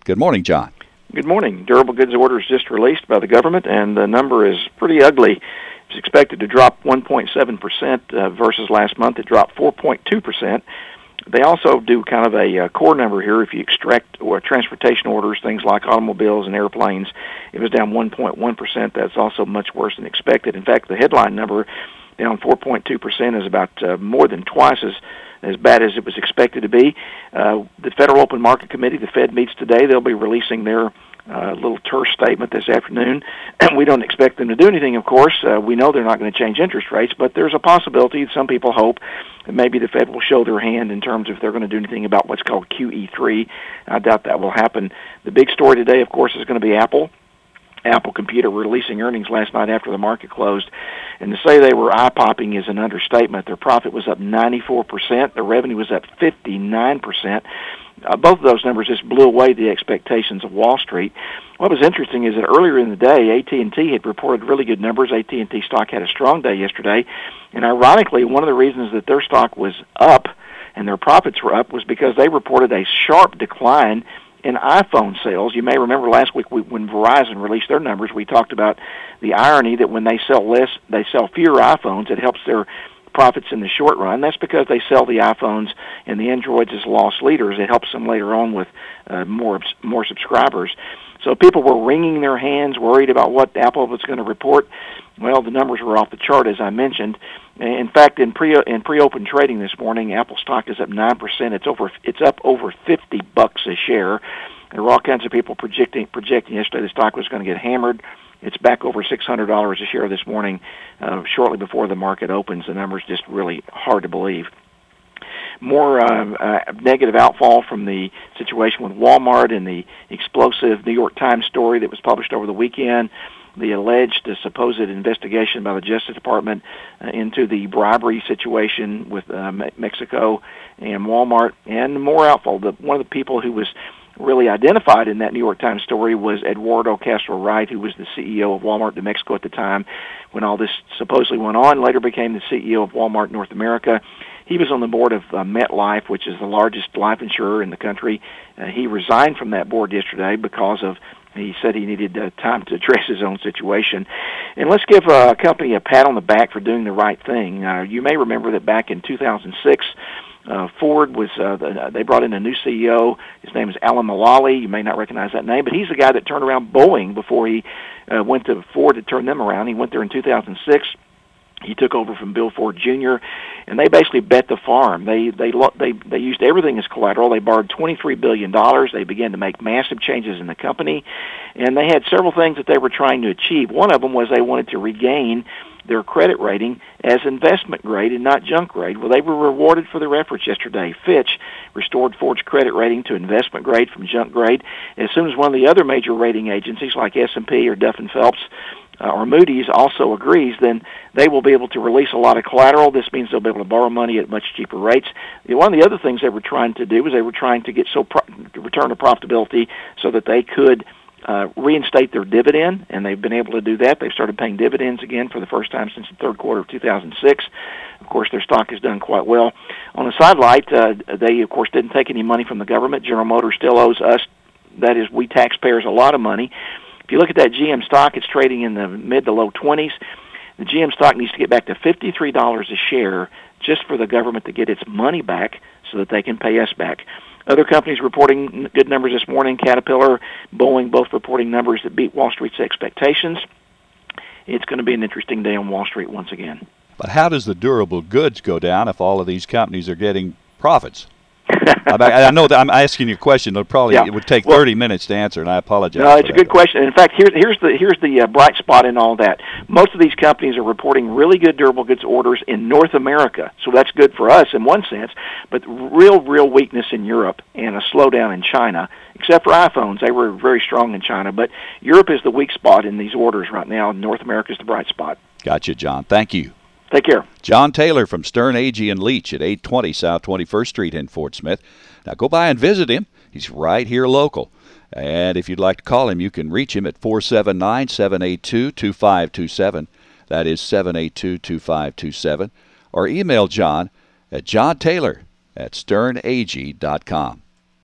Good morning, John. Good morning. Durable goods orders just released by the government, and the number is pretty ugly. It's expected to drop 1.7% versus last month. It dropped 4.2%. They also do kind of a core number here. If you extract transportation orders, things like automobiles and airplanes, it was down 1.1%. That's also much worse than expected. In fact, the headline number, down 4.2%, is about more than twice as bad as it was expected to be. The Federal Open Market Committee, the Fed, meets today. They'll be releasing their little terse statement this afternoon. We don't expect them to do anything, of course. We know they're not going to change interest rates, but there's a possibility, some people hope, that maybe the Fed will show their hand in terms of if they're going to do anything about what's called QE3. I doubt that will happen. The big story today, of course, is going to be Apple. Apple Computer releasing earnings last night after the market closed, and to say they were eye-popping is an understatement. Their profit was up 94%. Their revenue was up 59%. Both of those numbers just blew away the expectations of Wall Street. What was interesting is that earlier in the day, AT&T had reported really good numbers. AT&T stock had a strong day yesterday, and ironically, one of the reasons that their stock was up and their profits were up was because they reported a sharp decline in iPhone sales. You may remember last week when Verizon released their numbers, we talked about the irony that when they sell less, they sell fewer iPhones. It helps their profits in the short run. That's because they sell the iPhones and the Androids as loss leaders. It helps them later on with more subscribers. So people were wringing their hands, worried about what Apple was going to report. Well, the numbers were off the chart, as I mentioned. In fact, in pre-open trading this morning, Apple stock is up 9%. It's up over $50 a share. There were all kinds of people projecting yesterday the stock was going to get hammered. It's back over $600 a share this morning, shortly before the market opens. The number's just really hard to believe. More negative outfall from the situation with Walmart and the explosive New York Times story that was published over the weekend, the alleged supposed investigation by the Justice Department into the bribery situation with Mexico and Walmart, and more outfall. One of the people who was really identified in that New York Times story was Eduardo Castro Wright, who was the CEO of Walmart de Mexico at the time when all this supposedly went on, later became the CEO of Walmart North America. He was on the board of MetLife, which is the largest life insurer in the country. He resigned from that board yesterday because he said he needed time to address his own situation. And let's give a company a pat on the back for doing the right thing. You may remember that back in 2006, Ford was, they brought in a new CEO. His name is Alan Mulally. You may not recognize that name, but he's the guy that turned around Boeing before he went to Ford to turn them around. He went there in 2006. He took over from Bill Ford Jr., and they basically bet the farm. They used everything as collateral. They borrowed $23 billion. They began to make massive changes in the company, and they had several things that they were trying to achieve. One of them was they wanted to regain their credit rating as investment grade and not junk grade. Well, they were rewarded for their efforts yesterday. Fitch restored Ford's credit rating to investment grade from junk grade. As soon as one of the other major rating agencies like S&P or Duff & Phelps or Moody's also agrees, then they will be able to release a lot of collateral. This means they'll be able to borrow money at much cheaper rates. One of the other things they were trying to do was they were trying to get return to profitability so that they could reinstate their dividend, and they've been able to do that. They've started paying dividends again for the first time since the third quarter of 2006. Of course, their stock has done quite well. On the sidelight, they, of course, didn't take any money from the government. General Motors still owes us, that is, we taxpayers, a lot of money. If you look at that GM stock, it's trading in the mid to low 20s. The GM stock needs to get back to $53 a share just for the government to get its money back so that they can pay us back. Other companies reporting good numbers this morning, Caterpillar, Boeing, both reporting numbers that beat Wall Street's expectations. It's going to be an interesting day on Wall Street once again. But how does the durable goods go down if all of these companies are getting profits? I know that I'm asking you a question. It would take 30 minutes to answer, and I apologize. No, it's a good question. In fact, here's the bright spot in all that. Most of these companies are reporting really good durable goods orders in North America, so that's good for us in one sense. But real weakness in Europe and a slowdown in China, except for iPhones. They were very strong in China, but Europe is the weak spot in these orders right now, and North America is the bright spot. Gotcha, John. Thank you. Take care. John Taylor from Stern, Agee & Leach at 820 South 21st Street in Fort Smith. Now go by and visit him. He's right here local. And if you'd like to call him, you can reach him at 479-782-2527. That is 782-2527. Or email John at johntaylor@sternag.com.